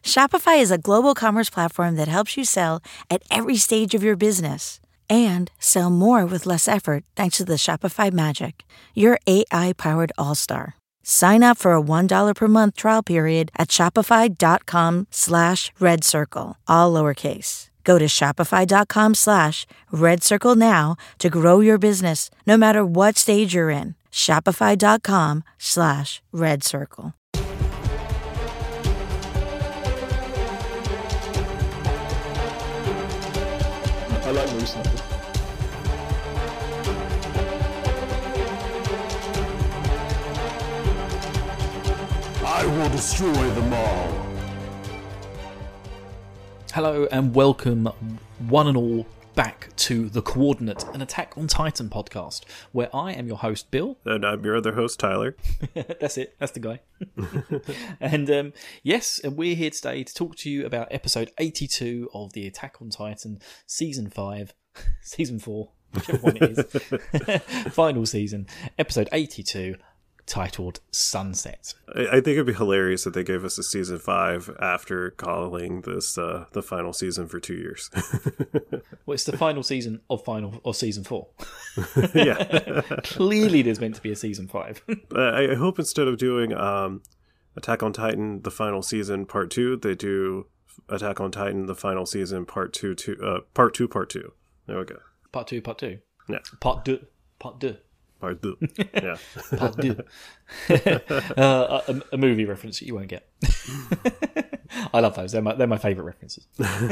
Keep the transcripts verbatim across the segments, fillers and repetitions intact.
Shopify is a global commerce platform that helps you sell at every stage of your business and sell more with less effort thanks to the Shopify Magic, your A I-powered all-star. Sign up for a one dollar per month trial period at shopify.com slash red circle, all lowercase. Go to shopify.com slash red circle now to grow your business no matter what stage you're in. Shopify.com slash red circle. I like recently. I will destroy them all. Hello and welcome, one and all, back to The Coordinate, an Attack on Titan podcast, where I am your host, Bill. And I'm your other host, Tyler. That's it, that's the guy. And um, yes, and we're here today to talk to you about episode eighty-two of the Attack on Titan season five, season four, whichever one it is, final season, episode eighty-two, titled Sunset. I, I think it'd be hilarious if they gave us a season five after calling this uh, the final season for two years. Well, it's the final season of final or season four. Yeah. Clearly there's meant to be a season five. I, I hope instead of doing um, Attack on Titan, the final season, part two, they do Attack on Titan, the final season, part two, two uh, part two, part two. There we go. Part two, part two. Yeah. Part deux, part deux. Part two. Yeah. Part deux. uh, a, a movie reference that you won't get. I love those. They're my they're my favourite references.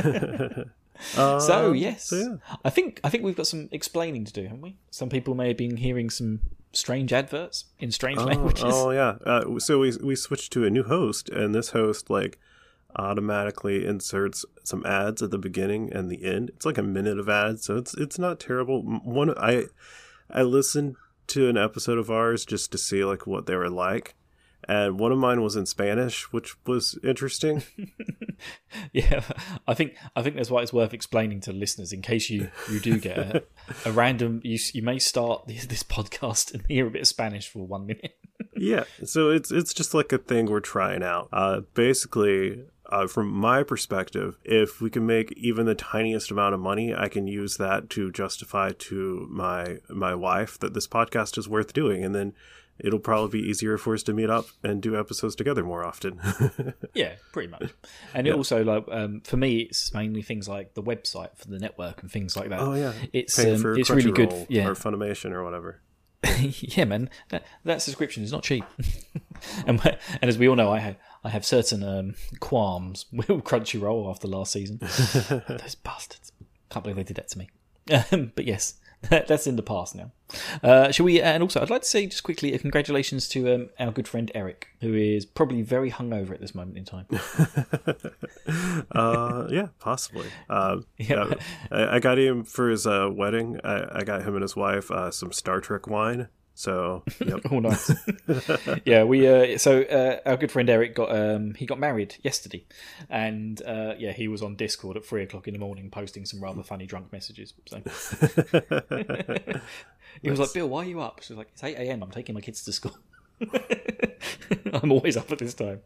uh, so yes, so yeah. I think I think we've got some explaining to do, haven't we? Some people may have been hearing some strange adverts in strange oh, languages. Oh yeah. Uh, so we we switched to a new host, and this host like automatically inserts some ads at the beginning and the end. It's like a minute of ads, so it's it's not terrible. One I I listened to an episode of ours just to see like what they were like, and one of mine was in Spanish, which was interesting. Yeah, I think I think that's why it's worth explaining to listeners in case you, you do get a, a random. You you may start this, this podcast and hear a bit of Spanish for one minute. Yeah, so it's it's just like a thing we're trying out. Uh, basically, uh, from my perspective, if we can make even the tiniest amount of money, I can use that to justify to my my wife that this podcast is worth doing, and then it'll probably be easier for us to meet up and do episodes together more often. Yeah, pretty much. And it Yeah. also, like, um, for me, it's mainly things like the website for the network and things like that. Oh yeah, It's Paying um, for it's really good. Crunchyroll Yeah, or Funimation or whatever. yeah, man. That, that subscription is not cheap. and and as we all know, I have I have certain um, qualms with Crunchyroll after last season. Those bastards! Can't believe they did that to me. Um, but yes. That's in the past now. Uh, shall we? And also, I'd like to say just quickly a congratulations to um, our good friend Eric, who is probably very hungover at this moment in time. uh, yeah, possibly. Uh, Yeah. yeah. I, I got him for his uh, wedding. I, I got him and his wife uh, some Star Trek wine. So, yep. Oh, nice. Yeah, we. Uh, so uh, our good friend Eric got um, he got married yesterday, and uh, yeah, he was on Discord at three o'clock in the morning posting some rather funny drunk messages. So he was like, "Bill, why are you up?" She was like, "It's eight a.m. I'm taking my kids to school." I'm always up at this time.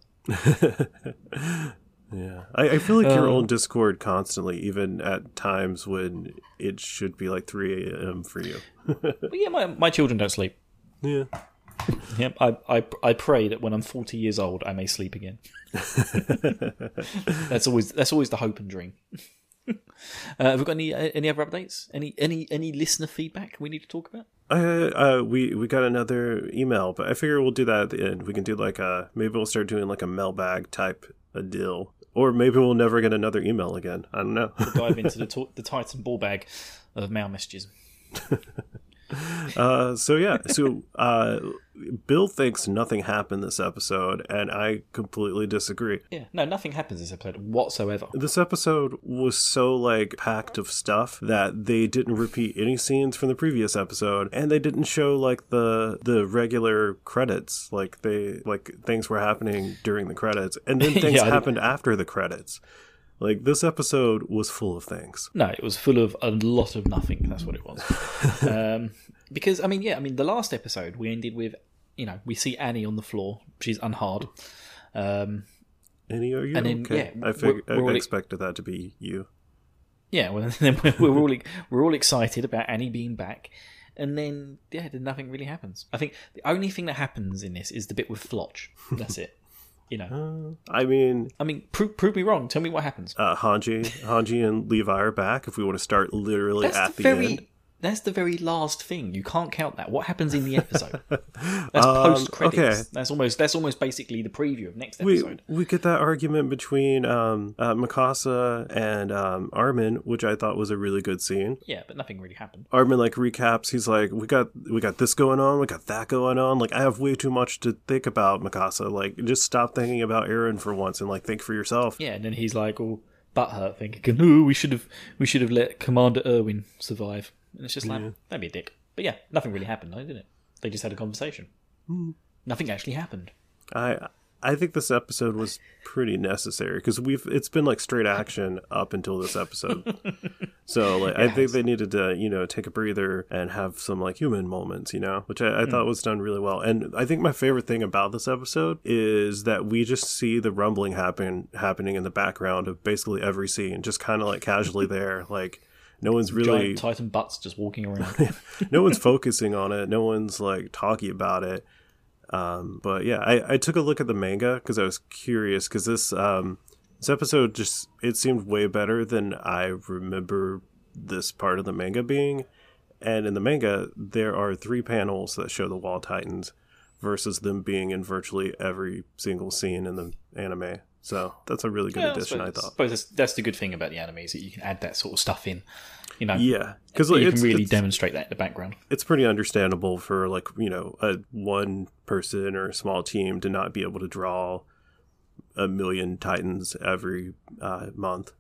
Yeah, I, I feel like you're Uh, on Discord constantly, even at times when it should be like three a.m. for you. But yeah, my my children don't sleep. Yeah. Yep, I, I I pray that when I'm forty years old, I may sleep again. That's always that's always the hope and dream. Uh, have we got any uh, any other updates? Any any any listener feedback we need to talk about? Uh, uh, we we got another email, but I figure we'll do that at the end. We can do like a maybe we'll start doing like a mailbag type a deal, or maybe we'll never get another email again. I don't know. We'll dive into the to- the Titan ball bag of mail messages. Uh, so yeah, so uh, Bill thinks nothing happened this episode, and I completely disagree. Yeah, no, nothing happens this episode whatsoever. This episode was so like packed of stuff that they didn't repeat any scenes from the previous episode, and they didn't show like the the regular credits, like they like things were happening during the credits, and then things Yeah, I happened after the credits. Like, this episode was full of things. No, it was full of a lot of nothing. That's what it was. um, because, I mean, yeah, I mean, the last episode, we ended with, you know, we see Annie on the floor. She's unhard. Um, Annie, are you And then, okay? yeah, I, fig- we're- we're I all- expected that to be you. Yeah, well, then we're, we're all we're all excited about Annie being back, and then yeah, then nothing really happens. I think the only thing that happens in this is the bit with Flotch. That's it. You know, Uh, I mean, I mean, prove prove me wrong. Tell me what happens. uh, Hanji, Hanji and Levi are back. If we want to start literally That's at the the very. end, That's the very last thing. You can't count that. What happens in the episode? That's Um, post credits. okay. That's almost that's almost basically the preview of next we episode. we get that argument between um, uh, Mikasa and um, Armin, which I thought was a really good scene. Yeah, but nothing really happened. Armin like recaps. He's like, "We got we got this going on. We got that going on. Like, I have way too much to think about, Mikasa. Like, just stop thinking about Eren for once and like think for yourself." Yeah, and then he's like all butthurt, thinking, "No, we should have we should have let Commander Irwin survive." And it's just like, Yeah. that'd be a dick. But yeah, nothing really happened, though, did it? They just had a conversation. Mm. Nothing actually happened. I I think this episode was pretty necessary because we've it's been like straight action up until this episode. So like I think they needed to, you know, take a breather and have some like human moments, you know, which I, I thought was done really well. And I think my favorite thing about this episode is that we just see the rumbling happen happening in the background of basically every scene, just kind of like casually there, like. No one's really Giant Titan butts just walking around. no one's focusing on it. No one's like talking about it. Um, but yeah, I, I took a look at the manga because I was curious because this um, this episode just it seemed way better than I remember this part of the manga being. And in the manga, there are three panels that show the Wall Titans versus them being in virtually every single scene in the anime. So that's a really good Yeah, addition, I I, suppose, thought. suppose that's, that's the good thing about the anime is that you can add that sort of stuff in. You know, Yeah, because you it's, can really it's, demonstrate that in the background. it's pretty understandable for like you know a one person or a small team to not be able to draw a million Titans every uh, month.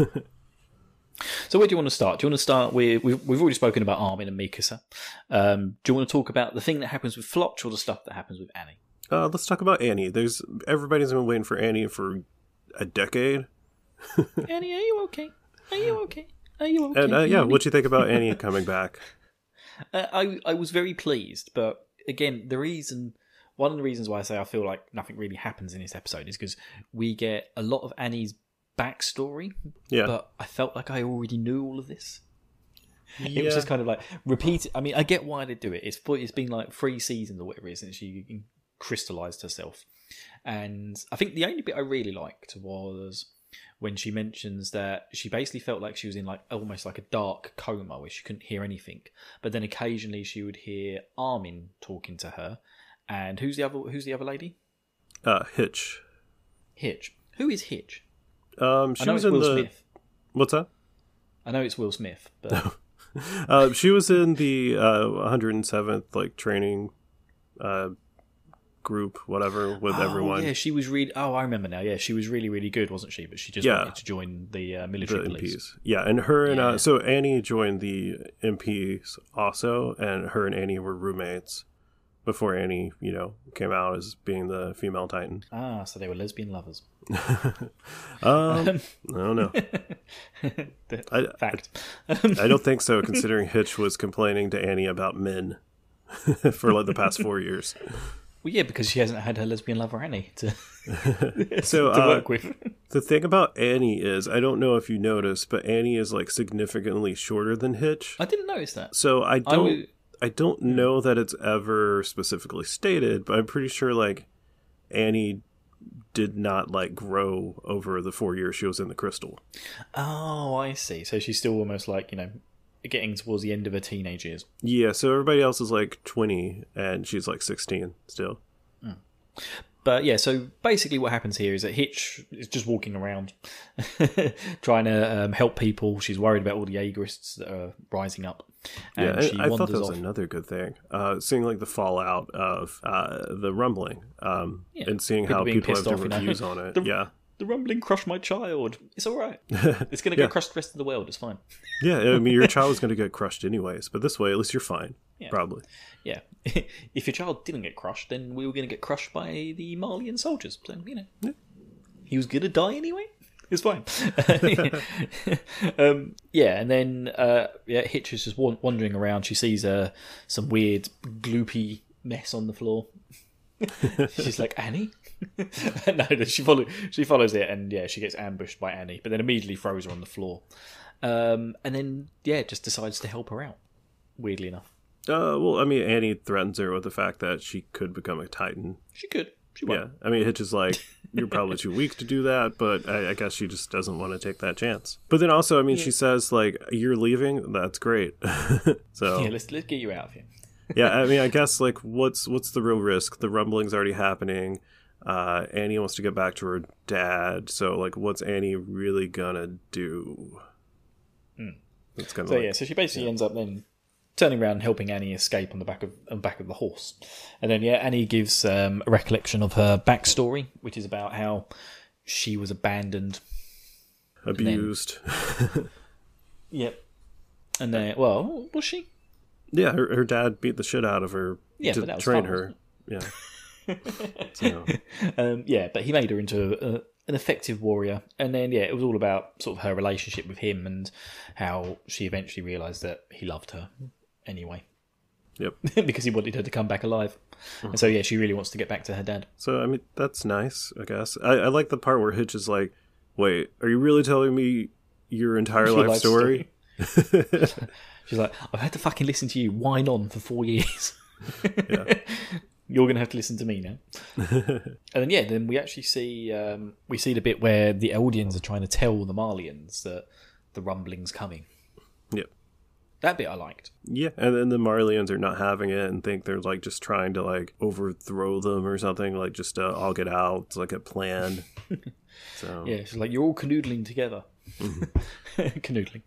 So where do you want to start? Do you want to start with, we've, we've already spoken about Armin and Mikasa. Um, do you want to talk about the thing that happens with Flotch or the stuff that happens with Annie? Uh, let's talk about Annie. There's everybody's been waiting for Annie for a decade. Annie, are you okay? Are you okay? Are you okay? And uh, yeah, Annie? what do you think about Annie coming back? Uh, I I was very pleased, but again, the reason, one of the reasons why I say I feel like nothing really happens in this episode is because we get a lot of Annie's backstory, Yeah. but I felt like I already knew all of this. It Yeah. was just kind of like repeat. I mean, I get why they do it. It's it's been like three seasons or whatever it is since she crystallized herself, and I think the only bit I really liked was when she mentions that she basically felt like she was in like almost like a dark coma where she couldn't hear anything, but then occasionally she would hear Armin talking to her, and who's the other who's the other lady? Uh, Hitch. Hitch. Who is Hitch? Um, she I know was it's in Will the. Smith. What's that? I know it's Will Smith, but Uh, she was in the uh, one hundred seventh like training uh, group, whatever, with oh, everyone. yeah, she was really. Oh, I remember now. Yeah, she was really, really good, wasn't she? But she just Yeah. wanted to join the uh, The military M police. Ps. Yeah, and her and Yeah. uh, so Annie joined the M Ps also, and her and Annie were roommates before Annie, you know, came out as being the female Titan. Ah, so they were lesbian lovers. Um, I don't know. I, Fact. I don't think so, considering Hitch was complaining to Annie about men for like the past four years. Well, yeah, because she hasn't had her lesbian lover Annie to, So to uh, work with. the thing about Annie is, I don't know if you noticed, but Annie is like significantly shorter than Hitch. I didn't notice that. So I I don't, w- I don't know that it's ever specifically stated, but I'm pretty sure like Annie did not like grow over the four years she was in the crystal. Oh, I see. So she's still almost like, you know, getting towards the end of her teenage years. Yeah, so everybody else is like twenty and she's like sixteen still. But yeah, so basically what happens here is that Hitch is just walking around trying to um, help people. She's worried about all the Jaegerists that are rising up. And Yeah, she I, I thought wanders that was off. another good thing. Uh, seeing like the fallout of uh, the rumbling um, Yeah, and seeing people how being people have pissed off, different you know. views on it. The- Yeah. The rumbling crushed my child. It's all right. It's going to Yeah. get crushed the rest of the world. It's fine. Yeah, I mean, your child is going to get crushed anyways, but this way, at least you're fine. Yeah. Probably. Yeah. If your child didn't get crushed, then we were going to get crushed by the Malian soldiers. So, you know, Yeah. he was going to die anyway. It's fine. um, yeah, and then uh, yeah, Hitch is just wan- wandering around. She sees uh, some weird, gloopy mess on the floor. She's like, Annie? no, no, she follows she follows it, and yeah, she gets ambushed by Annie, but then immediately throws her on the floor. Um, and then yeah, just decides to help her out. Weirdly enough. Uh, well, I mean, Annie threatens her with the fact that she could become a Titan. She could. She won't. Yeah, I mean, Hitch is like, you're probably too weak to do that, but I, I guess she just doesn't want to take that chance. But then also, I mean, yeah. she says, like, you're leaving? That's great. so yeah, let's let's get you out of here. yeah, I mean, I guess, like, what's what's the real risk? The rumbling's already happening. Uh, Annie wants to get back to her dad, so, like, what's Annie really gonna do? Mm. It's kind of so, like, yeah, so she basically yeah. ends up then turning around and helping Annie escape on the back of on the back of the horse. And then, yeah, Annie gives um, a recollection of her backstory, which is about how she was abandoned. Abused. And then, yep. And then, well, was she? Yeah, her, her dad beat the shit out of her yeah, to but that was train fun, her. Yeah. so. um, yeah, but he made her into a, an effective warrior. And then, yeah, it was all about sort of her relationship with him and how she eventually realised that he loved her anyway. Yep. because he wanted her to come back alive. Mm-hmm. And so, yeah, she really wants to get back to her dad. So, I mean, that's nice, I guess. I, I like the part where Hitch is like, wait, are you really telling me your entire your life, life story? story. She's like, I've had to fucking listen to you whine on for four years. yeah. You're going to have to listen to me now. And then, yeah, then we actually see um, we see the bit where the Eldians are trying to tell the Marlians that the rumbling's coming. Yep. That bit I liked. Yeah, and then the Marlians are not having it and think they're like just trying to like overthrow them or something, like just uh, all get out. It's like a plan. So yeah, she's like, you're all canoodling together. Canoodling.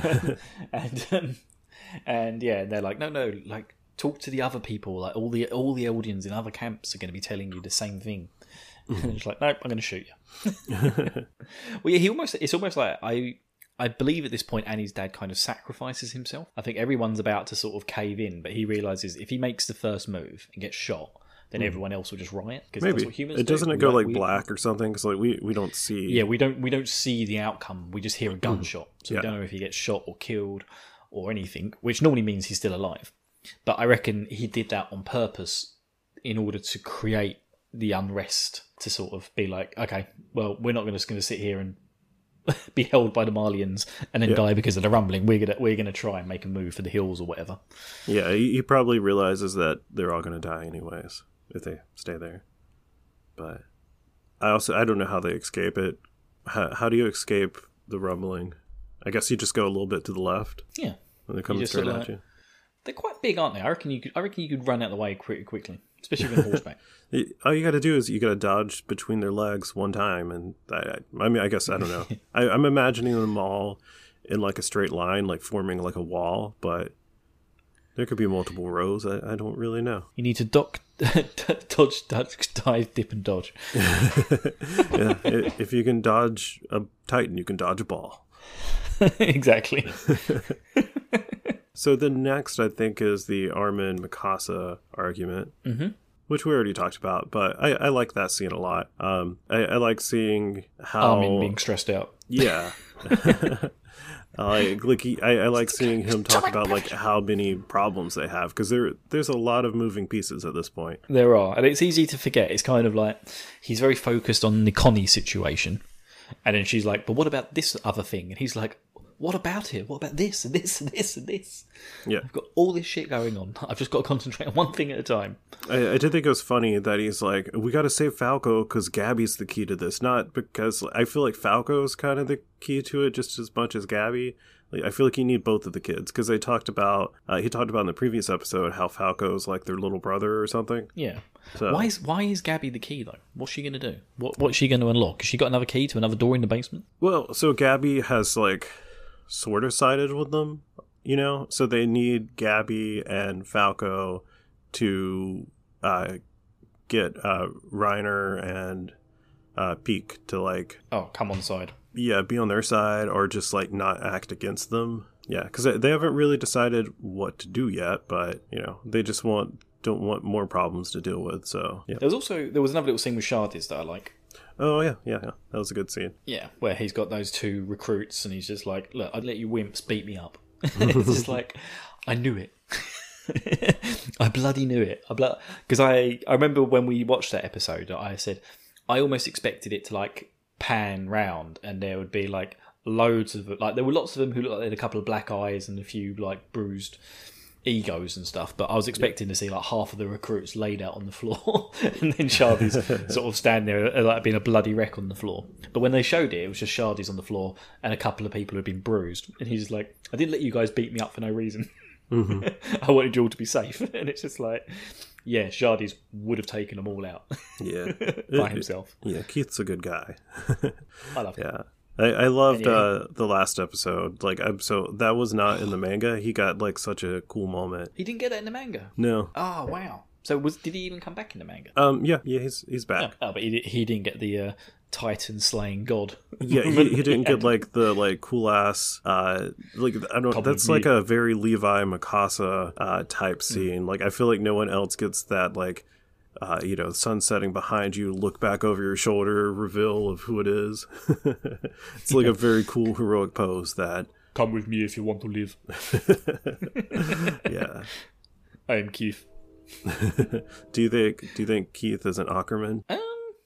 and um, and yeah, they're like, no, no, like talk to the other people. Like all the all the Eldians in other camps are going to be telling you the same thing. And it's like, nope, I'm going to shoot you. Well, yeah, he almost. It's almost like I. I believe at this point Annie's dad kind of sacrifices himself. I think everyone's about to sort of cave in, but he realises if he makes the first move and gets shot, then mm. everyone else will just riot. Maybe that's what humans it doesn't do. it go like, like we, black or something? Because like we, we don't see. Yeah, we don't we don't see the outcome. We just hear a gunshot, so yeah. we don't know if he gets shot or killed or anything. Which normally means he's still alive. But I reckon he did that on purpose in order to create the unrest to sort of be like, okay, well, we're not just going to sit here and be held by the Marlians and then yeah. die because of the rumbling. We're gonna we're gonna try and make a move for the hills or whatever. Yeah, he, he probably realizes that they're all gonna die anyways if they stay there. But I also I don't know how they escape it. How, how do you escape the rumbling? I guess you just go a little bit to the left. Yeah, and they come straight at you. They're quite big, aren't they? I reckon you could. I reckon you could run out of the way pretty quickly, especially on horseback. All you got to do is you got to dodge between their legs one time, and I, I mean, I guess I don't know. I, I'm imagining them all in like a straight line, like forming like a wall, but there could be multiple rows. I, I don't really know. You need to dock, dodge, dodge, dive, dip, and dodge. Yeah, if you can dodge a Titan, you can dodge a ball. Exactly. So the next, I think, is the Armin Mikasa argument, mm-hmm. which we already talked about, but I, I like that scene a lot. Um, I, I like seeing how... Armin being stressed out. Yeah. I, like, he, I, I like seeing him talk about like how many problems they have, because there there's a lot of moving pieces at this point. There are, and it's easy to forget. It's kind of like he's very focused on the Connie situation, and then she's like, but what about this other thing? And he's like, what about it? What about this and this and this and this? Yeah. I've got all this shit going on. I've just got to concentrate on one thing at a time. I, I did think it was funny that he's like, we got to save Falco because Gabby's the key to this. Not because I feel like Falco's kind of the key to it just as much as Gabby. Like, I feel like you need both of the kids because they talked about, uh, he talked about in the previous episode how Falco's like their little brother or something. Yeah. So. Why is why is Gabby the key though? What's she going to do? What What's she going to unlock? Has she got another key to another door in the basement? Well, so Gabby has like... sort of sided with them, you know, so they need Gabby and Falco to uh, get uh, Reiner and uh, Peak to like, oh, come on side, yeah, be on their side or just like not act against them, yeah, because they haven't really decided what to do yet, but you know, they just want don't want more problems to deal with. So yeah. There was also there was another little scene with Shardis that I like. Oh, yeah, yeah, yeah. That was a good scene. Yeah, where he's got those two recruits and he's just like, look, I'd let you wimps beat me up. It's just like, I knew it. I bloody knew it. I blo- because I, I remember when we watched that episode, I said I almost expected it to like pan round and there would be like loads of like there were lots of them who looked like they had a couple of black eyes and a few like bruised egos and stuff, but I was expecting to see like half of the recruits laid out on the floor and then Shardy's sort of standing there like being a bloody wreck on the floor. But when they showed it, it was just Shardy's on the floor and a couple of people who had been bruised, and he's like, I didn't let you guys beat me up for no reason. Mm-hmm. I wanted you all to be safe. And it's just like, yeah, Shardy's would have taken them all out. Yeah. by himself. Yeah, Keith's a good guy. I love him. Yeah. I, I loved yeah. uh, the last episode. Like, I'm so that was not in the manga. He got like such a cool moment. He didn't get that in the manga. No. Oh wow. So was did he even come back in the manga? Um. Yeah. Yeah. He's he's back. Oh, oh but he he didn't get the uh, Titan slaying god. Yeah. He, he didn't get like the like cool ass. Uh. Like I don't. Probably That's like a very Levi Mikasa uh type scene. Mm. Like I feel like no one else gets that like. Uh, you know, sun setting behind you, look back over your shoulder, reveal of who it is. It's like yeah. a very cool, heroic pose that... Come with me if you want to live. Yeah. I am Keith. do you think Do you think Keith is an Ackerman? Um,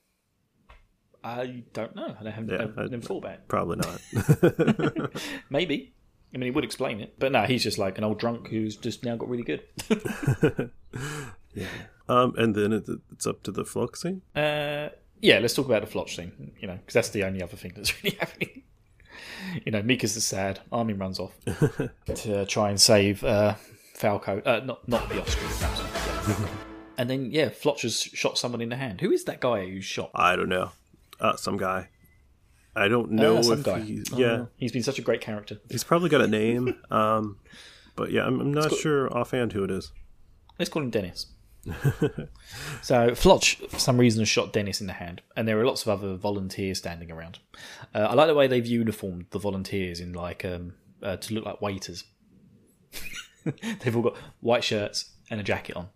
I don't know. I haven't, yeah, I never thought about it. Probably not. Maybe. I mean, he would explain it. But no, he's just like an old drunk who's just now got really good. Yeah. Um, and then it, it's up to the Floch scene? Uh, yeah, let's talk about the Floch scene, you know, because that's the only other thing that's really happening. You know, Mika's is sad. Armin runs off to try and save uh, Falco. Uh, not not the Austrian. And then, yeah, Floch has shot someone in the hand. Who is that guy who's shot? I don't know. Uh, some guy. I don't know uh, some if guy. he's... Oh, Yeah. He's been such a great character. He's probably got a name. Um, but yeah, I'm, I'm not got... sure offhand who it is. Let's call him Dennis. So Floch, for some reason, has shot Dennis in the hand, and there are lots of other volunteers standing around. Uh, I like the way they've uniformed the volunteers in like um, uh, to look like waiters. They've all got white shirts and a jacket on.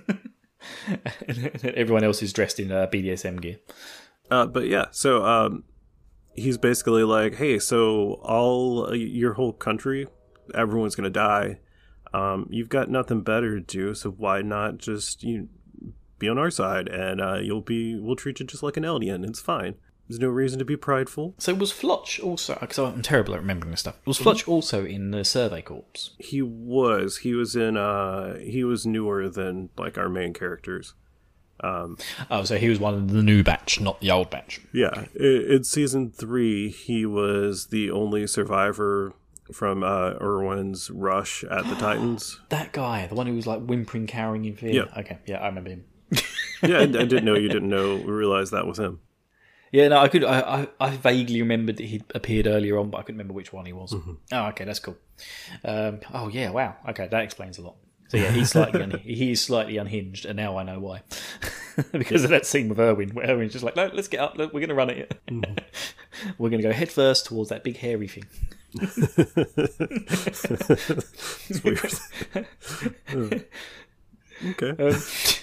And everyone else is dressed in uh, B D S M gear. Uh, but yeah, so um, he's basically like, hey, so all your whole country, everyone's gonna die. Um, you've got nothing better to do, so why not just you be on our side, and uh, you'll be we'll treat you just like an Eldian. It's fine. There's no reason to be prideful. So was Floch also? Because I'm terrible at remembering this stuff. Was Floch also in the Survey Corps? He was. He was in. Uh, he was newer than like our main characters. Um, oh, so he was one of the new batch, not the old batch. Yeah, in, in season three, he was the only survivor from uh, Erwin's rush at the Titans. That guy, the one who was like whimpering, cowering in fear. Yeah. Okay, yeah, I remember him. Yeah, I, I didn't know you didn't know realize that was him. Yeah, no, I could. I, I, I vaguely remembered that he'd appeared earlier on, but I couldn't remember which one he was. Mm-hmm. Oh, okay, that's cool. Um, oh yeah, wow. Okay, that explains a lot. So yeah, he's slightly un- he is slightly unhinged, and now I know why. Because of that scene with Erwin, where Erwin's just like, no, let's get up. Look, we're going to run it. Mm-hmm. We're going to go head first towards that big hairy thing. It's weird. Oh. Okay. Um,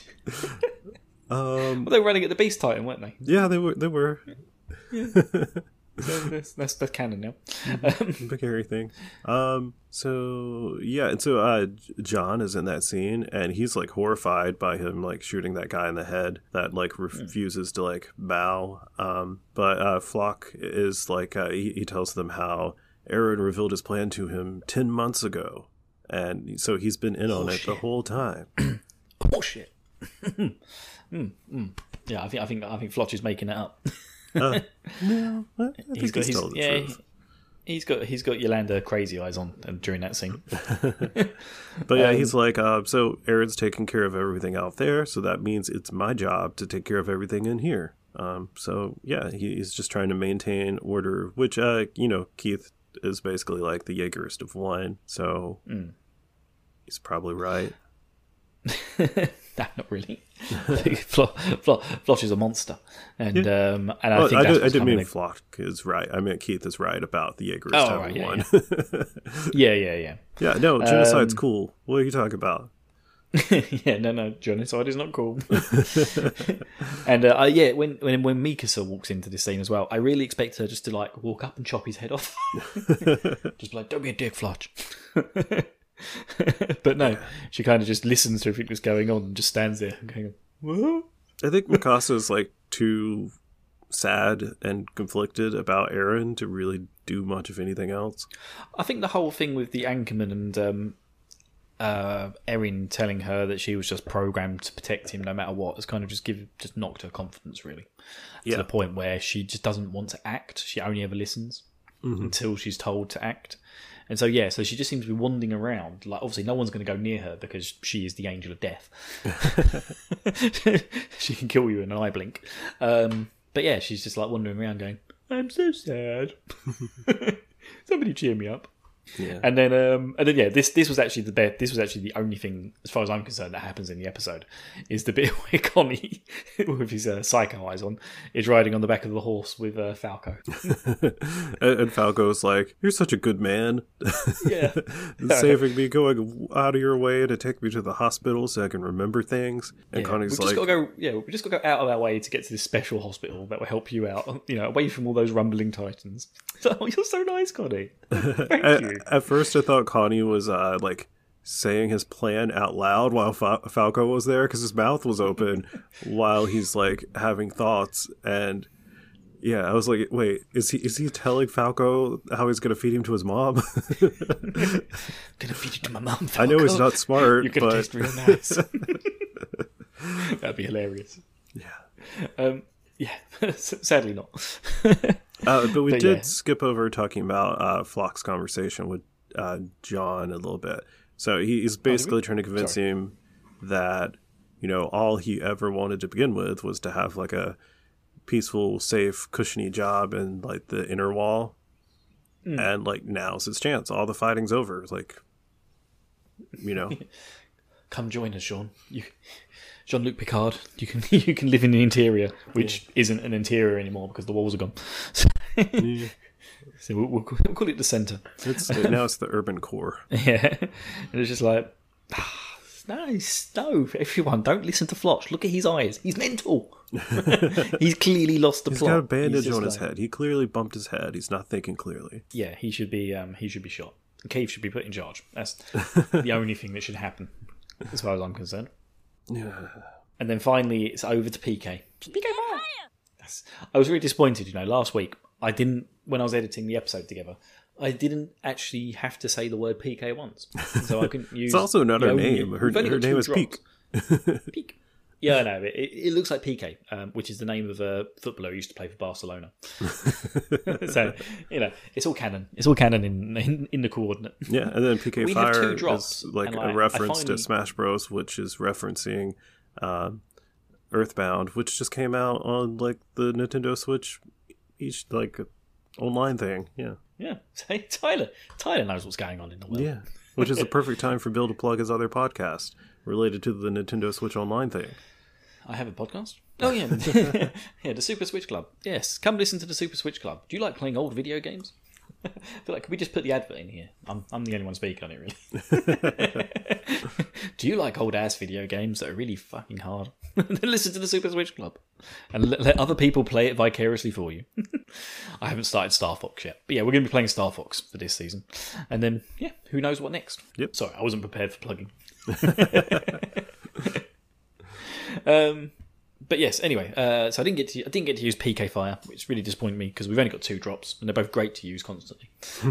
um, well, they were running at the Beast Titan, weren't they? Yeah, they were. They were. Yeah. So that's, that's that's canon now. Um, big hairy thing. Um. So yeah, and so uh, John is in that scene, and he's like horrified by him like shooting that guy in the head that like refuses to like bow. Um. But uh, Floch is like uh, he, he tells them how Aaron revealed his plan to him ten months ago, and so he's been in on oh, it shit. the whole time. Bullshit. mm, mm. Yeah, I think I think I think Floch is making it up. uh, no, I think he's got he's his, yeah, he, he's got he's got Yolanda crazy eyes on um, during that scene. But yeah, um, he's like, uh, so Aaron's taking care of everything out there, so that means it's my job to take care of everything in here. Um, so yeah, he's just trying to maintain order, which uh, you know, Keith is basically like the Jaegerist of wine, so mm. he's probably right. Nah, not really. Floch, Floch, Floch is a monster, and yeah. um, and I well, think I, that's did, I didn't mean to... Floch is right. I meant Keith is right about the Jaegerist oh, having right, yeah, one. Yeah. yeah, yeah, yeah. Yeah, no, genocide's um, cool. What are you talking about? Yeah, no, no, genocide is not cool. And uh, uh, yeah, when when when Mikasa walks into this scene as well, I really expect her just to like walk up and chop his head off. Just be like, don't be a dick, Floch. But no, she kind of just listens to everything that's going on and just stands there going, what? I think Mikasa's like too sad and conflicted about Eren to really do much of anything else. I think the whole thing with the Anchorman and um, uh, Erin telling her that she was just programmed to protect him no matter what has kind of just give just knocked her confidence really Yeah. to the point where she just doesn't want to act. She only ever listens Mm-hmm. until she's told to act. And so yeah, so she just seems to be wandering around. Like obviously, no one's going to go near her because she is the angel of death. She can kill you in an eye blink. Um, but yeah, she's just like wandering around, going, "I'm so sad. Somebody cheer me up." Yeah. And then, um, and then, yeah, this this was actually the best. This was actually the only thing, as far as I'm concerned, that happens in the episode, is the bit where Connie, with his uh, psycho eyes on, is riding on the back of the horse with uh, Falco. and, and Falco's like, "You're such a good man, Yeah, saving me, going out of your way to take me to the hospital so I can remember things." And yeah. Connie's We've like, just got to go. Yeah, we just got to go out of our way to get to this special hospital that will help you out. You know, away from all those rumbling titans. So, oh, you're so nice, Connie. Thank at, you. at first I thought Connie was uh, like saying his plan out loud while Fa- Falco was there because his mouth was open while he's like having thoughts. And yeah, I was like, wait, is he is he telling Falco how he's gonna feed him to his mom? Gonna feed you to my mum. I know he's Falco. not smart, You're gonna but taste real nice. That'd be hilarious. yeah. Um, yeah, sadly not. Uh, but we But did yeah. skip over talking about uh, Flock's conversation with uh, John a little bit. So he, he's basically trying to convince Sorry. him that, you know, all he ever wanted to begin with was to have like a peaceful, safe, cushiony job in like the inner wall. Mm. And like now's his chance. All the fighting's over. Like, you know. Come join us, Sean. You, Jean-Luc Picard. You can you can live in the interior, which isn't an interior anymore because the walls are gone. So, Yeah. so we'll, we'll call it the centre. It's now it's the urban core. Yeah, and it's just like, ah, nice. No, everyone, don't listen to Flotch. Look at his eyes. He's mental. He's clearly lost the He's plot. got a bandage He's just on his like- head. He clearly bumped his head. He's not thinking clearly. Yeah, he should be. Um, he should be shot. Keith should be put in charge. That's the only thing that should happen, as far as I'm concerned. Yeah. And then finally, it's over to P K. P K fire! That's, I was really disappointed, you know, last week. I didn't, when I was editing the episode together, I didn't actually have to say the word P K once. So I couldn't use... It's also not the her only- name. Her, we've only her got name two is Peak. drops. Peak. Yeah, I know. It, it looks like P K, um, which is the name of a footballer who used to play for Barcelona. So, you know, it's all canon. It's all canon in in, in the coordinate. Yeah, and then P K We have two Fire drops, is like and, a like, I reference to finally- Smash Bros, which is referencing um, Earthbound, which just came out on like the Nintendo Switch, each like online thing. Yeah, Yeah. So Tyler, Tyler knows what's going on in the world. yeah, which is the perfect time for Bill to plug his other podcast related to the Nintendo Switch Online thing. I have a podcast. Oh yeah, yeah, the Super Switch Club. Yes, come listen to the Super Switch Club. Do you like playing old video games? I feel like could we just put the advert in here? I'm I'm the only one speaking on it, really. Do you like old ass video games that are really fucking hard? Then listen to the Super Switch Club and let, let other people play it vicariously for you. I haven't started Star Fox yet, but yeah, we're going to be playing Star Fox for this season, and then yeah, who knows what next? Yep. Sorry, I wasn't prepared for plugging. Um, but yes, anyway, uh, so I didn't get to I didn't get to use P K Fire, which really disappointed me because we've only got two drops and they're both great to use constantly.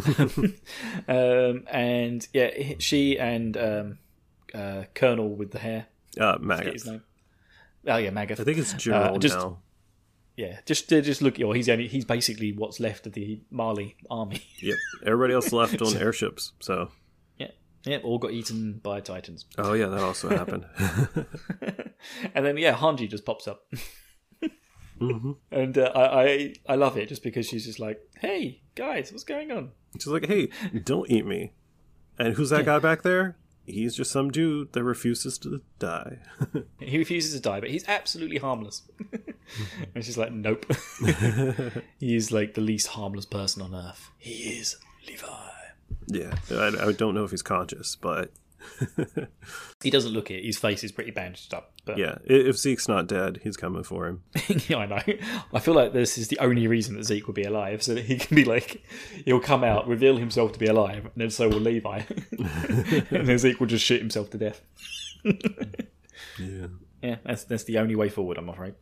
um, and yeah, she and um, uh, Colonel with the hair, Uh, I forget his Magath. name. Oh yeah, Magath. I think it's General Uh, just- now. Yeah, just uh, just look. Or he's only he's basically what's left of the Mali army. Yep, everybody else left on airships. So, Yeah, yeah, all got eaten by Titans. oh yeah, that also happened. And then yeah, Hanji just pops up. hmm And uh, I, I I love it just because she's just like, hey guys, what's going on? She's like, "Hey, don't eat me." And who's that guy back there? He's just some dude that refuses to die. He refuses to die, but he's absolutely harmless. And she's like, nope. He is like the least harmless person on earth. He is Levi. Yeah, I, I don't know if he's conscious, but He doesn't look it. His face is pretty bandaged up. But Yeah, i- if Zeke's not dead, he's coming for him. yeah, I know. I feel like this is the only reason that Zeke will be alive, so that he can be like, he'll come out, reveal himself to be alive, and then so will Levi, and then Zeke will just shoot himself to death. Yeah. Yeah, that's that's the only way forward, I'm afraid.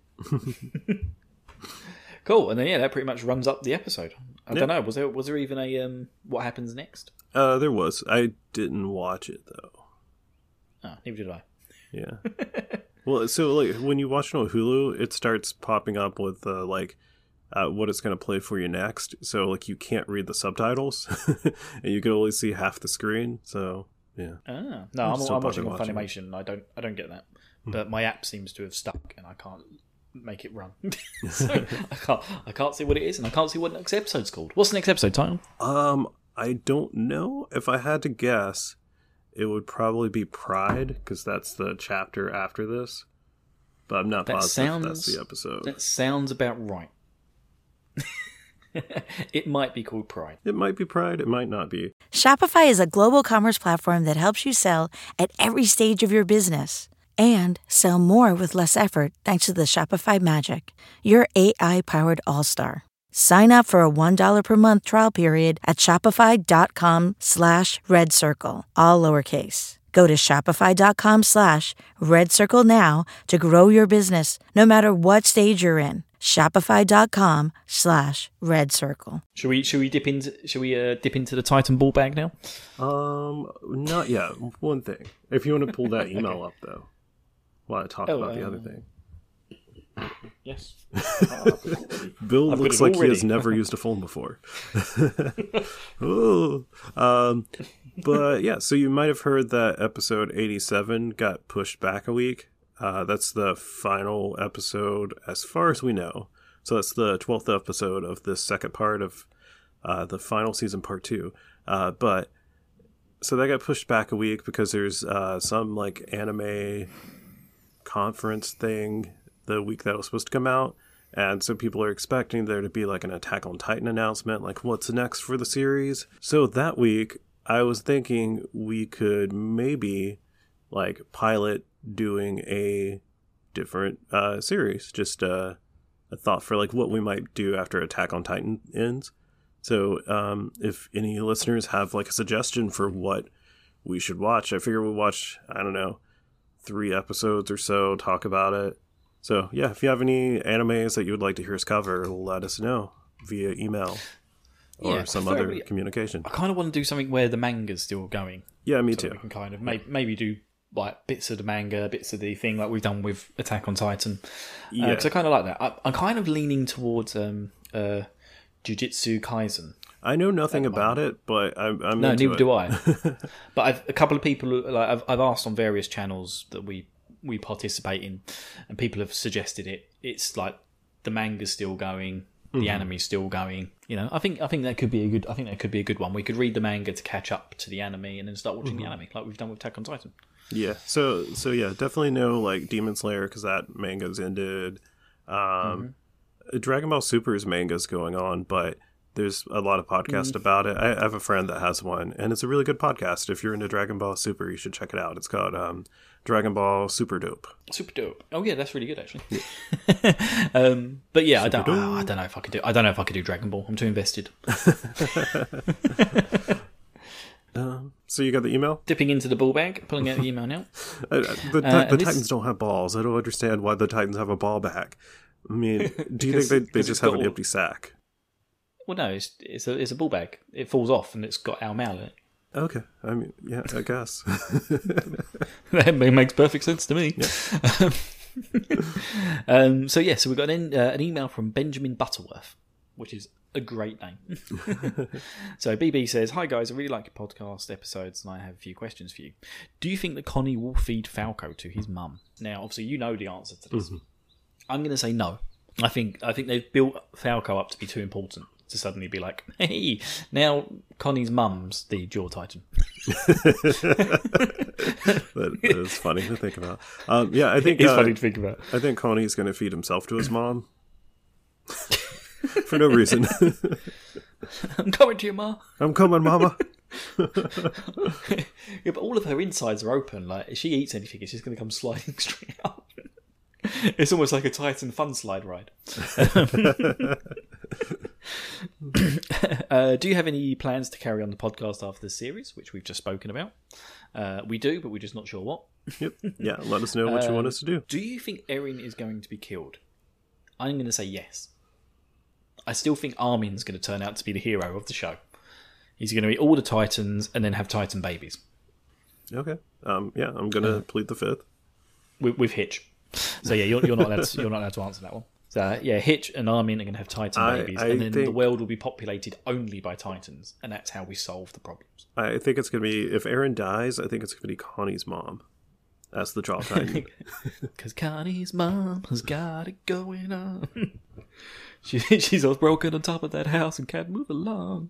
Cool, and then yeah, that pretty much runs up the episode. I Yeah. don't know. Was there was there even a um, what happens next? Uh, there was. I didn't watch it though. Oh, neither did I. Yeah. Well, so like when you watch it on Hulu, it starts popping up with uh, like uh, what it's going to play for you next. So like you can't read the subtitles, and you can only see half the screen. So yeah. Ah, no, I'm I'm, still I'm watching probably on watching Funimation. I don't I don't get that, but my app seems to have stuck, and I can't make it run. So I can't I can't see what it is, and I can't see what the next episode's called. What's the next episode title? Um, I don't know. If I had to guess, it would probably be Pride, because that's the chapter after this. But I'm not That positive sounds that's the episode. That sounds about right. It might be called Pride. It might be Pride, it might not be. Shopify is a global commerce platform that helps you sell at every stage of your business and sell more with less effort thanks to the Shopify Magic, your A I-powered all-star. Sign up for a one dollar per month trial period at shopify.com slash red circle, all lowercase. Go to shopify.com slash red circle now to grow your business no matter what stage you're in. Shopify.com slash red circle. Should we should we dip into should we uh, dip into the Titan ball bag now? Um, not yet. One thing. If you want to pull that email Okay. up, though, while I talk Oh, about the uh, other thing. Yes. Bill I've got looks it like he has already. never used a phone before. Ooh. Um, but yeah, so you might have heard that episode eighty-seven got pushed back a week. Uh, that's the final episode as far as we know. So that's the twelfth episode of this second part of uh, the final season, part two. Uh, but so that got pushed back a week because there's uh, some like anime conference thing the week that was supposed to come out. And so people are expecting there to be like an Attack on Titan announcement, like what's next for the series. So that week, I was thinking we could maybe like pilot doing a different uh, series. Just uh, a thought for like what we might do after Attack on Titan ends. So um, if any listeners have like a suggestion for what we should watch, I figure we'll watch, I don't know, three episodes or so, talk about it. So, yeah, if you have any animes that you would like to hear us cover, let us know via email or Yeah, some other preferably- communication. I kind of want to do something where the manga's still going. Yeah, me So too. we can kind of maybe, maybe do like bits of the manga, bits of the thing like we've done with Attack on Titan. Yeah. Because I kind of like that. I, I'm kind of leaning towards um, uh, Jujutsu Kaisen. I know nothing about it, but I'm, I'm No, into neither it. do I. But I've, a couple of people, like I've, I've asked on various channels that we we participate in, and people have suggested it. It's like the manga's still going, the Mm-hmm. anime's still going. You know, I think I think that could be a good. I think that could be a good one. We could read the manga to catch up to the anime, and then start watching Mm-hmm. the anime, like we've done with Attack on Titan. Yeah, so so yeah, definitely no like Demon Slayer because that manga's ended. Um, Dragon Ball Super's manga's going on, but there's a lot of podcasts about it. I, I have a friend that has one, and it's a really good podcast. If you're into Dragon Ball Super, you should check it out. It's called um, Dragon Ball Super Dope. Super dope. Oh yeah, that's really good actually. um, but yeah, I don't. Oh, I don't know if I could do. I don't know if I could do Dragon Ball. I'm too invested. Um, so you got the email? Dipping into the ball bag, pulling out the email now. Uh, the the, Uh, the and this- Titans don't have balls. I don't understand why the Titans have a ball back. I mean, do you Because- think they, they because just it's have got an all- empty sack? Well, no, it's it's a it's a ball bag. It falls off and it's got Al Mal in it. Okay, I mean, yeah, I guess. That makes perfect sense to me. um, so yeah, so we got an, uh, an email from Benjamin Butterworth, which is a great name. So B B says, "Hi guys, I really like your podcast episodes, and I have a few questions for you. Do you think that Connie will feed Falco to his mum?" Now, obviously, you know the answer to this. I'm going to say no. I think I think they've built Falco up to be too important to suddenly be like, "Hey, now Connie's mum's the Jaw Titan." that, that is funny to think about. Um, yeah, I think It's uh, funny to think about. I think Connie's going to feed himself to his mom for no reason. I'm coming to your mum. I'm coming, Mama. Yeah, but all of her insides are open. Like, if she eats anything, it's just going to come sliding straight out. It's almost like a Titan fun slide ride. uh, do you have any plans to carry on the podcast after this series, which we've just spoken about? Uh, we do, but we're just not sure what. Yep. Yeah, let us know what um, you want us to do. Do you think Erin is going to be killed? I'm going to say yes. I still think Armin's going to turn out to be the hero of the show. He's going to eat all the Titans and then have Titan babies. Okay. Um, yeah, I'm going to uh, plead the fifth. With, with Hitch. So yeah, you're, you're not allowed to, you're not allowed to answer that one. So uh, yeah, Hitch and Armin are going to have Titan I, babies, I and then think, the world will be populated only by Titans, and that's how we solve the problems. I think it's going to be, if Erin dies, I think it's going to be Connie's mom. That's the jaw time. Because Connie's mom has got it going on. She, she's all broken on top of that house and can't move along.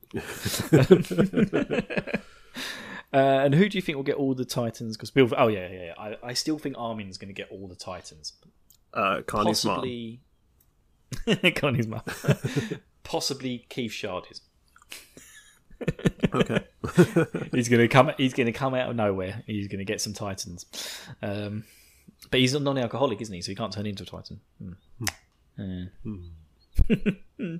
Uh, and who do you think will get all the Titans? Because Bill, oh yeah, yeah, yeah. I, I still think Armin's going to get all the Titans. Uh, Connie's Possibly... mom. Connie's mom. Possibly Keith Shardis. Okay. he's going to come. He's going to come out of nowhere. He's going to get some Titans. Um, but he's a non-alcoholic, isn't he? So he can't turn into a Titan. Hmm. Uh.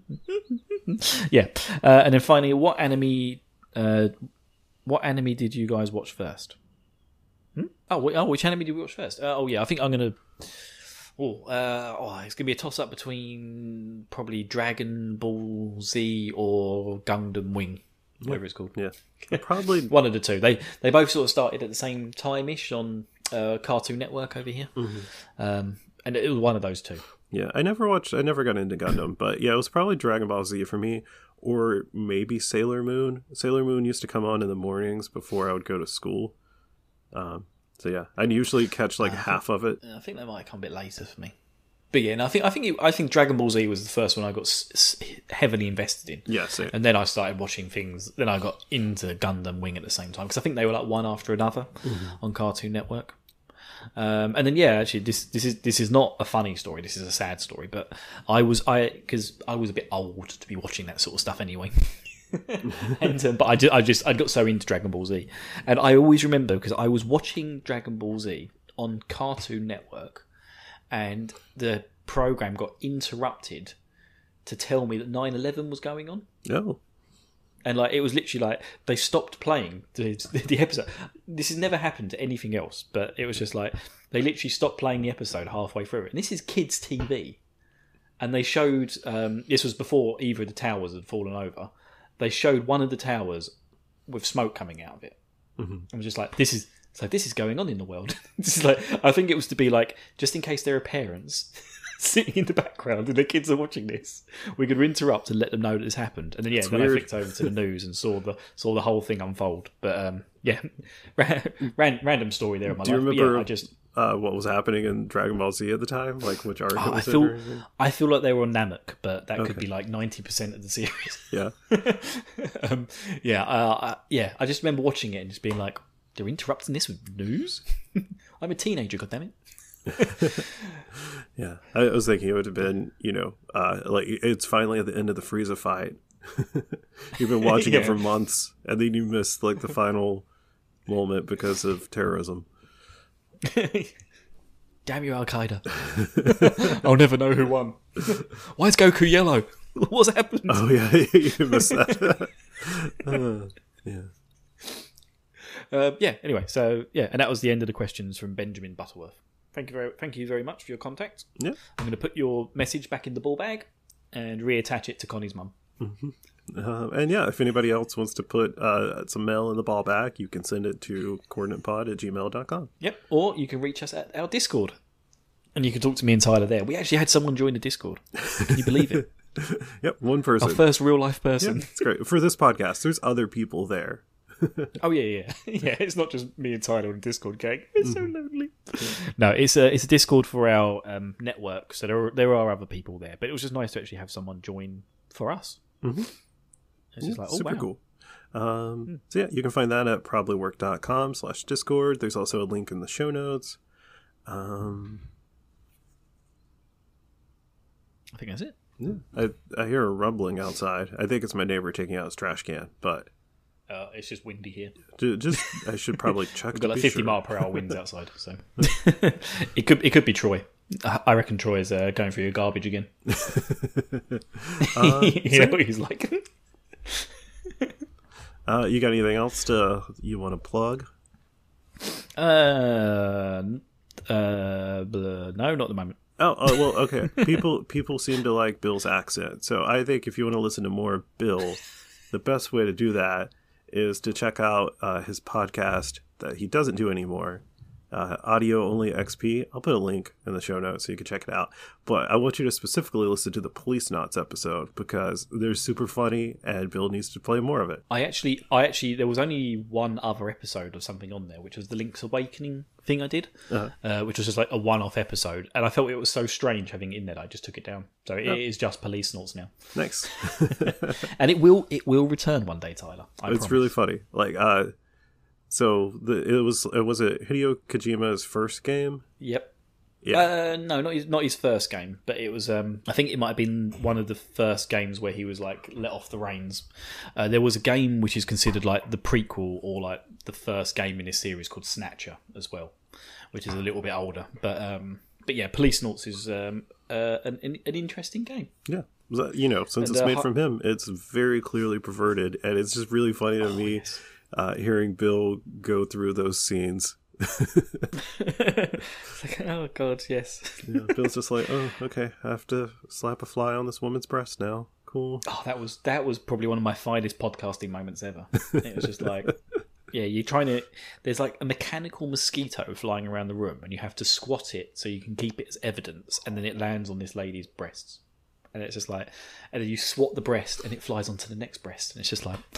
Yeah. Uh, and then finally, what anime? Uh, What anime did you guys watch first? Hmm? Oh, oh, which anime did we watch first? Uh, oh, yeah, I think I'm going to... Oh, uh, oh, it's going to be a toss-up between probably Dragon Ball Z or Gundam Wing, whatever yeah. it's called. Yeah, probably... One of the two. They they both sort of started at the same time-ish on uh, Cartoon Network over here. Mm-hmm. Um, and it was one of those two. Yeah, I never watched... I never got into Gundam, but yeah, it was probably Dragon Ball Z for me. Or maybe Sailor Moon. Sailor Moon used to come on in the mornings before I would go to school. Um, so yeah, I'd usually catch like uh, half of it. I think that might come a bit later for me. But yeah, and I think I think it, I think Dragon Ball Z was the first one I got s- s- heavily invested in. Yeah, same. And then I started watching things. Then I got into Gundam Wing at the same time because I think they were like one after another mm-hmm. on Cartoon Network. Um, and then yeah, actually, this this is this is not a funny story. This is a sad story. But I was I because I was a bit old to be watching that sort of stuff anyway. and um, but I just, I just I got so into Dragon Ball Z, and I always remember because I was watching Dragon Ball Z on Cartoon Network, and the program got interrupted to tell me that nine eleven was going on. Oh. And like it was literally like they stopped playing the, the episode. This has never happened to anything else, but it was just like they literally stopped playing the episode halfway through it. And this is kids' T V, and they showed um, this was before either of the towers had fallen over. They showed one of the towers with smoke coming out of it. Mm-hmm. I was just like, this is it's like this is going on in the world. This is like I think it was to be like just in case there are parents sitting in the background and the kids are watching this, we could interrupt and let them know that this happened. And then yeah, it's then weird. I flicked over to the news and saw the saw the whole thing unfold. But um, yeah, ran, random story there in my Do you life. remember yeah, I just uh, what was happening in Dragon Ball Z at the time? Like which arc oh, it was I feel in I feel like they were on Namek, but that okay. could be like ninety percent of the series. Yeah, um, yeah, uh, I, yeah. I just remember watching it and just being like, they're interrupting this with news. I'm a teenager, goddammit. Yeah, I was thinking it would have been, you know, uh, like it's finally at the end of the Frieza fight. You've been watching yeah. it for months, and then you missed like the final moment because of terrorism. Damn you, Al Qaeda! I'll never know who won. Why is Goku yellow? What's happened? Oh yeah, you missed that. uh, yeah. Uh, yeah. Anyway, so yeah, and that was the end of the questions from Benjamin Butterworth. Thank you very, thank you very much for your contact. Yeah, I'm going to put your message back in the ball bag and reattach it to Connie's mum. Mm-hmm. Uh, and yeah, if anybody else wants to put uh, some mail in the ball bag, you can send it to coordinatepod at gmail dot com. Yep, or you can reach us at our Discord, and you can talk to me and Tyler there. We actually had someone join the Discord. Can you believe it? Yep, one person. Our first real life person. Yeah, it's great for this podcast. There's other people there. Oh yeah, yeah, yeah. It's not just me and Tyler on Discord gang. It's so lonely. No, it's a it's a Discord for our um, network, so there are, there are other people there. But it was just nice to actually have someone join for us. Mm-hmm. It's just yeah, like oh super wow. cool. Um, mm. So yeah, you can find that at probablywork dot com slash discord. There's also a link in the show notes. Um, I think that's it. Yeah, I I hear a rumbling outside. I think it's my neighbor taking out his trash can, but. Uh, it's just windy here. Just, I should probably check. We've got to like be fifty sure. mile per hour winds outside, so it could it could be Troy. I I reckon Troy is uh, going through your garbage again. Uh, You know what he's like. uh, you got anything else to you want to plug? Uh, uh, blah, no, not at the moment. Oh, oh well, okay. People people seem to like Bill's accent, so I think if you want to listen to more of Bill, the best way to do that is to check out uh, his podcast that he doesn't do anymore, uh, Audio Only X P. I'll put a link in the show notes so you can check it out. But I want you to specifically listen to the Police Knots episode because they're super funny, and Bill needs to play more of it. I actually, I actually, there was only one other episode of something on there, which was the Link's Awakening thing I did, Uh-huh. uh, which was just like a one-off episode, and I felt it was so strange having it in there that I just took it down. So it Oh. is just Police Knots now, Nice. and it will, it will return one day, Tyler. I It's promise. really funny. Like, uh, so the it was it was it Hideo Kojima's first game. Yep. Yeah. Uh, no, not his, not his first game, but it was. Um, I think it might have been one of the first games where he was like let off the reins. Uh, there was a game which is considered like the prequel or like the first game in this series called Snatcher as well, which is a little bit older. But um, but yeah, Police Knots is um, uh, an, an an interesting game. Yeah. You know, since And, it's uh, made ho- from him, it's very clearly perverted, and it's just really funny to me yes. uh, hearing Bill go through those scenes. It's like, oh god, yes. Yeah, Bill's just like, oh, okay, I have to slap a fly on this woman's breast now. Cool. Oh, that was that was probably one of my finest podcasting moments ever. It was just like, yeah, you're trying to. There's like a mechanical mosquito flying around the room, and you have to squat it so you can keep it as evidence, and then it lands on this lady's breasts, and it's just like, and then you swat the breast, and it flies onto the next breast, and it's just like,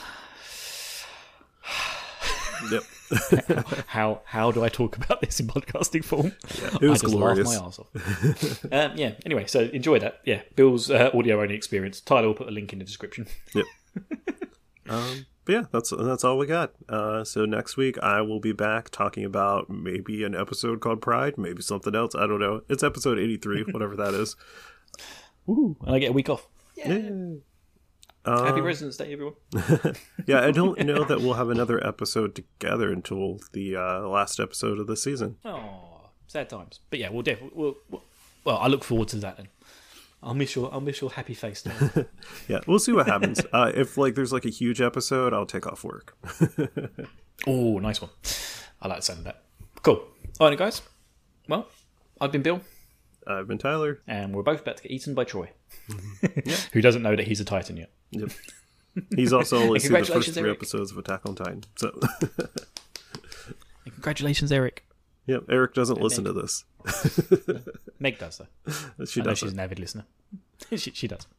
Yep. how how do I talk about this in podcasting form? It was I just glorious. laughed my arse off. um, yeah. Anyway, so enjoy that. Yeah, Bill's uh, audio only experience. Tyler will put a link in the description. Yep. um, but yeah, that's that's all we got. Uh, so next week I will be back talking about maybe an episode called Pride, maybe something else. I don't know. It's episode eighty-three, whatever that is. Ooh, and I get a week off. Yeah. Yay. Happy Um, President's Day, everyone. yeah, I don't know that we'll have another episode together until the uh, last episode of the season. Oh, sad times. But yeah, we'll definitely. We'll, we'll, well, I look forward to that then. I'll miss your. I'll miss your happy face. Then. Yeah, we'll see what happens. uh, if like there's like a huge episode, I'll take off work. Oh, nice one. I like the sound of that. Cool. All right, guys. Well, I've been Bill, I've been Tyler. and we're both about to get eaten by Troy, who doesn't know that he's a Titan yet. Yep. He's also only seen the first congratulations, three Eric. episodes of Attack on Titan. So, And congratulations, Eric. yep, Eric doesn't listen to this. Meg does though. She I know does. she's an avid listener. she, she does.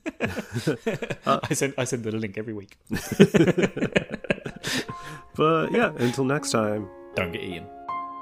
I send I send her the link every week. But yeah, until next time. Don't get eaten.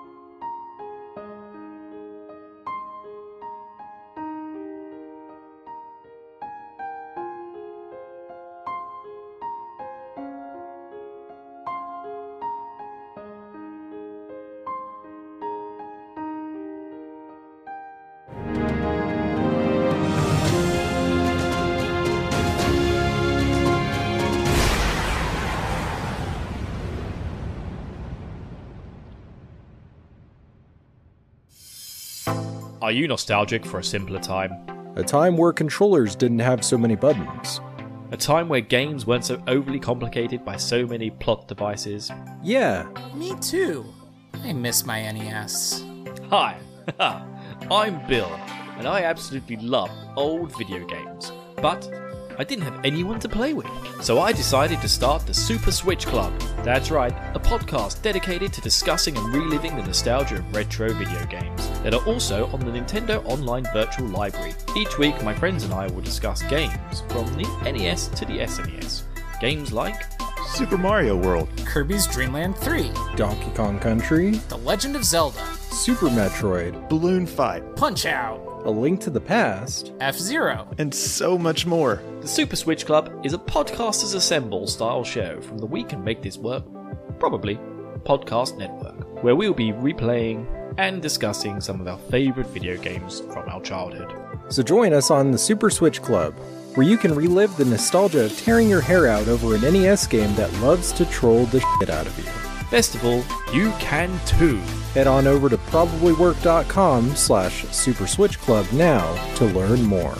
Are you nostalgic for a simpler time? A time where controllers didn't have so many buttons. A time where games weren't so overly complicated by so many plot devices? Yeah, Me too. I miss my N E S. Hi, I'm Bill, and I absolutely love old video games. But I didn't have anyone to play with. So I decided to start the Super Switch Club. That's right, a podcast dedicated to discussing and reliving the nostalgia of retro video games that are also on the Nintendo Online Virtual Library. Each week, my friends and I will discuss games from the N E S to the S N E S. Games like Super Mario World, Kirby's Dream Land three, Donkey Kong Country, The Legend of Zelda, Super Metroid, Balloon Fight, Punch-Out!, A Link to the Past, F-Zero. and so much more. The Super Switch Club is a Podcasters Assemble style show from the We Can Make This Work, probably, podcast network, where we'll be replaying and discussing some of our favourite video games from our childhood. So join us on the Super Switch Club, where you can relive the nostalgia of tearing your hair out over an N E S game that loves to troll the shit out of you. Best of all, you can too. Head on over to probablywork.com slash Super Switch Club now to learn more.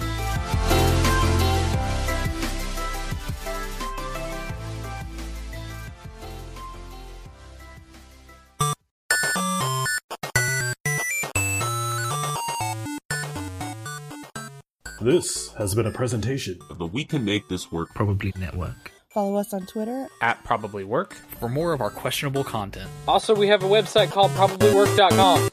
This has been a presentation of the We Can Make This Work Probably Network. Follow us on Twitter at Probably Work for more of our questionable content. Also, we have a website called probably work dot com.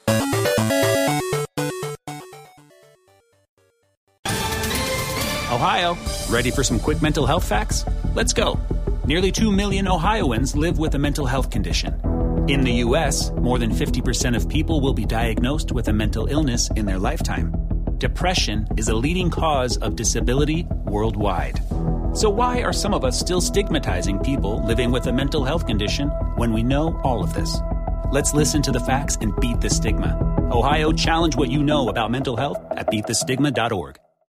Ohio, ready for some quick mental health facts? Let's go. Nearly two million Ohioans live with a mental health condition. In the U S, more than fifty percent of people will be diagnosed with a mental illness in their lifetime. Depression is a leading cause of disability worldwide. So why are some of us still stigmatizing people living with a mental health condition when we know all of this? Let's listen to the facts and beat the stigma. Ohio, challenge what you know about mental health at beat the stigma dot org.